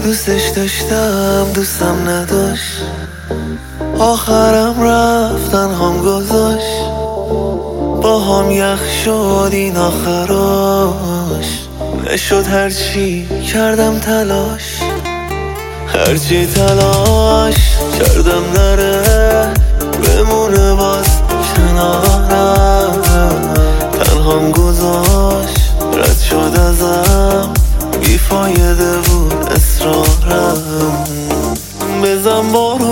دوستش داشتم دوستم نداشت، آخرم رفتن هم گذاشت. با هم یخ شد این آخراش، نشد هرچی کردم تلاش، هرچی تلاش کردم نره بمونه باز کنارم. تنهام گذاشت رد شد ازم، بیفایده بود اصرارم. بزن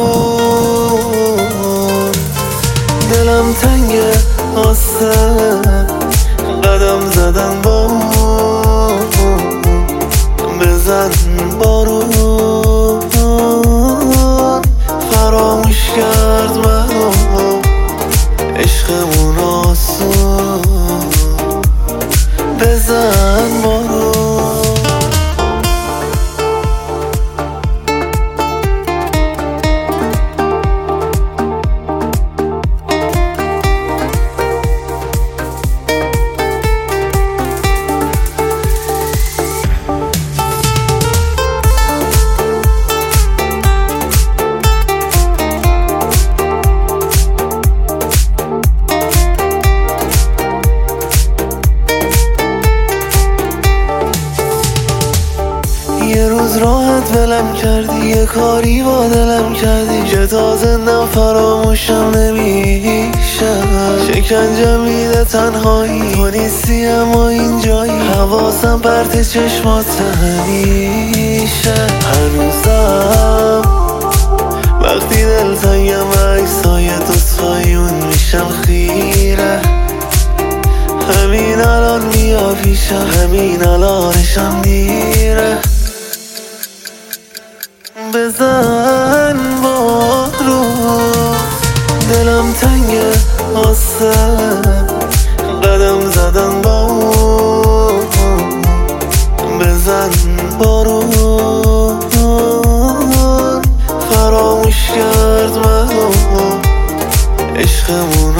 بارون دلم تنگه آسه، قدم زدن با بزن بارون فراموش کرد منو عشقمون آسون. بزن بارون یه روز راحت ولم کردی، یه کاری با دلم کردی که تا زندم فراموشم نمیشه. شکنجه میده تنهایی، تو نیستی اما اینجایی، حواسم پرت چشمات همیشه. هنوزم وقتی دلتنگم عکسای دوستایون میشم خیره. همین الان بیا پیشم، همین الانشم دیره. بزن بارون دلم تنگه آسه، قدم زدن با بزن بارون فراموش کرد منو عشقمون